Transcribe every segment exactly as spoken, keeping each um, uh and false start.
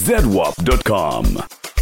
Z W A P dot com.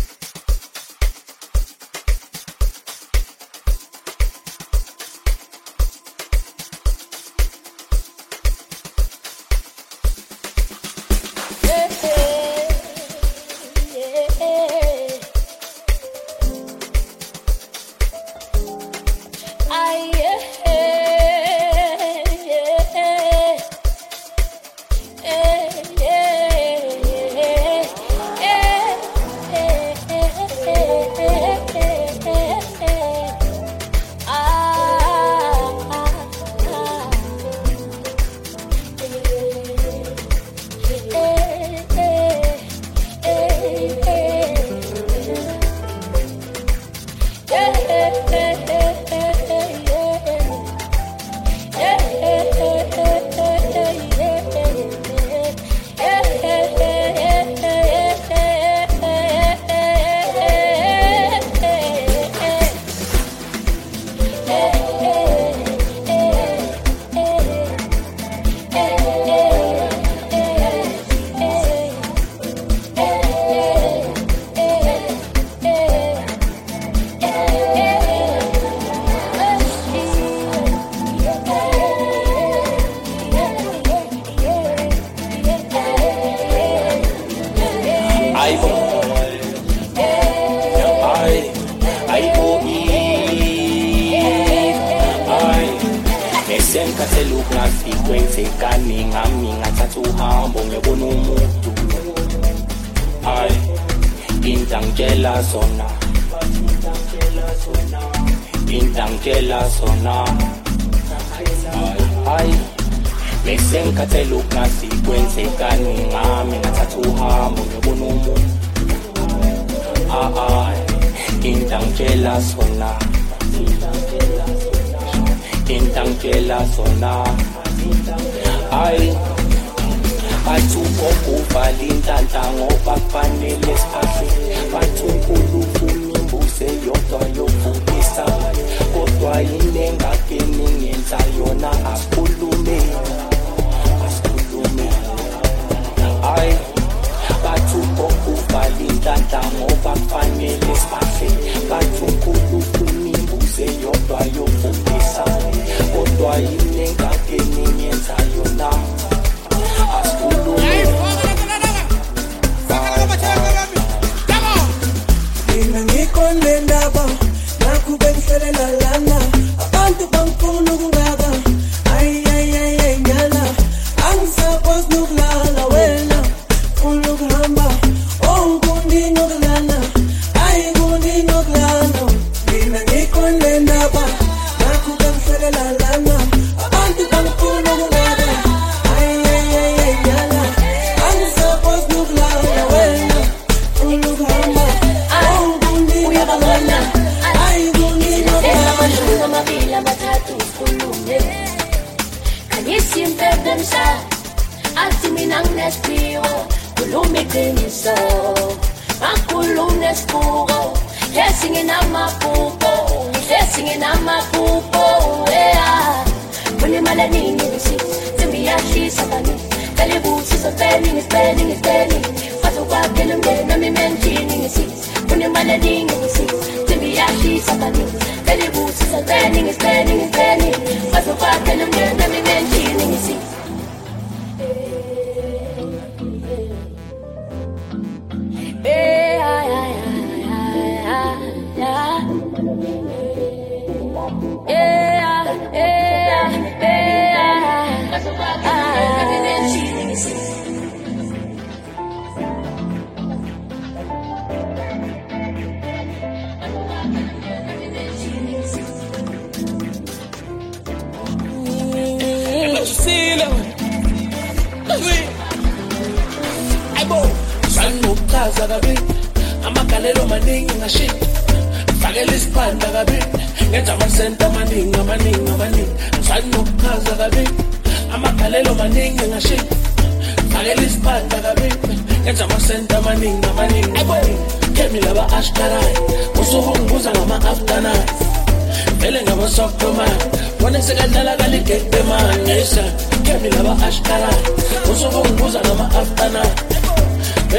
Vele ngabo sokoma, wane sekandala kali kete manesa. Kemi lava ashkara, uso kunguza ngama aftana. Vele ngabo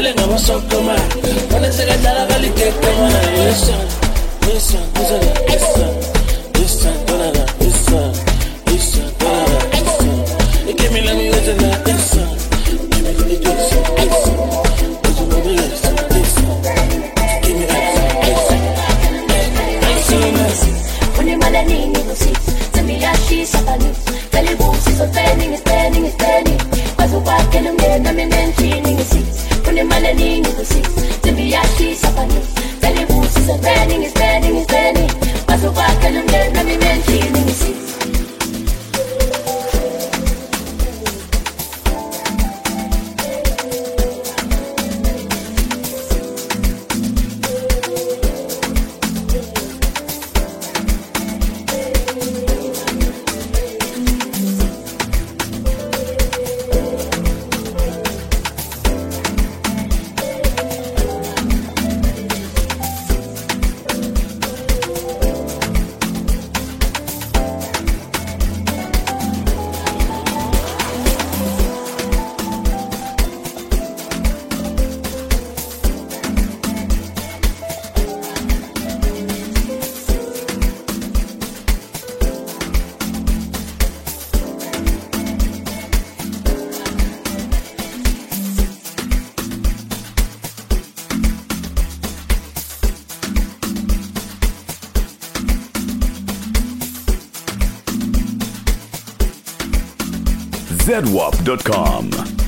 sokoma. Wanna say that I got it, come on. Listen, listen, listen, listen, listen, listen, listen, listen. You give me, let me listen, listen. Give me, let me listen, listen. Listen, listen, listen. Give me, listen, listen, listen. When you're mad at me, you see. Tell me how she's up on you. Tell you who she's so spending, is spending, is spending. What's the walk in the mirror, I'm mentioning the seats. When you're mad at me, you see. Tell me how she's up on you. Tell you who she's so spending, is spending, is spending. What's the walk in the mirror, I'm mentioning the seats. Z W A P dot com